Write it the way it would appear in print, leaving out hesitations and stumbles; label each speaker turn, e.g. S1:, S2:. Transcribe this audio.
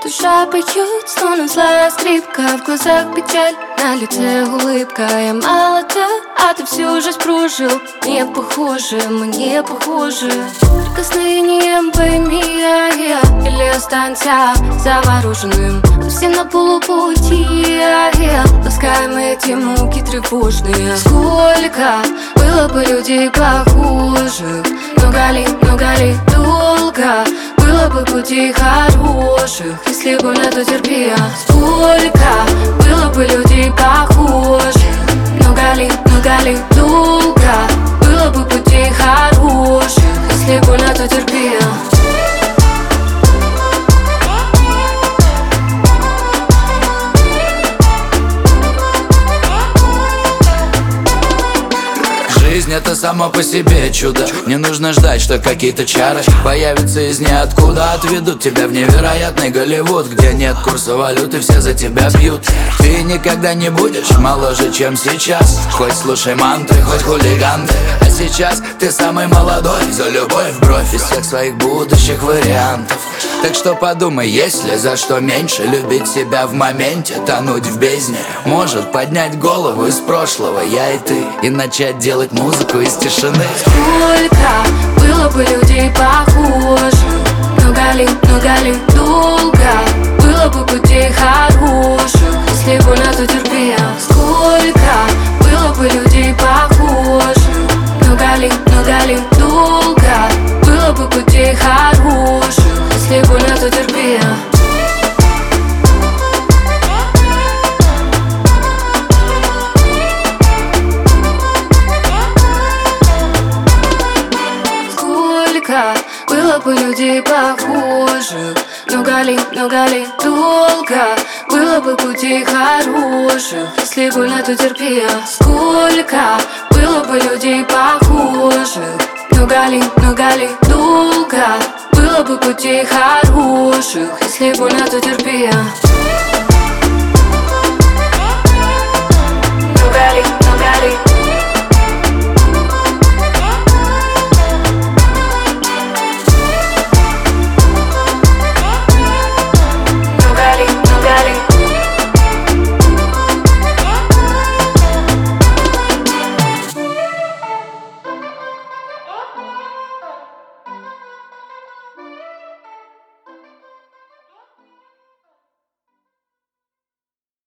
S1: душа поет, словно злая скрипка. В глазах печаль, на лице улыбка. Я молода, а ты всю жизнь прожил. Не похоже, мы не похожи. Прикосновением пойми я или останься завороженным. Все на полупути, ласкаем эти муки тревожные. Сколько было бы людей похожих, много ли долго было бы путей хороших, если бы на то терпел. Сколько было бы людей похожих, много ли долго было бы путей хороших, если бы на то терпел.
S2: Жизнь — это само по себе чудо. Не нужно ждать, что какие-то чары появятся из ниоткуда. Отведут тебя в невероятный Голливуд, где нет курса валюты, все за тебя бьют. Ты никогда не будешь моложе, чем сейчас. Хоть слушай мантры, хоть хулиганты. А сейчас ты самый молодой, за любовь в бровь из всех своих будущих вариантов. Так что подумай, есть ли за что меньше любить себя в моменте, тонуть в бездне. Может поднять голову из прошлого, я и ты, и начать делать музыку из тишины.
S1: Сколько было бы людей похожих, много ли долго было бы путей хороших, если бы на то терпел. Сколько было бы людей похожих, много ли долго было бы путей хороших, если бы на то терпел. Было бы людей похожих, много ли долго было бы путей хороших, если бы на то терпел. Сколько было бы людей похожих, много ли долго было бы путей хороших, если бы на то терпел.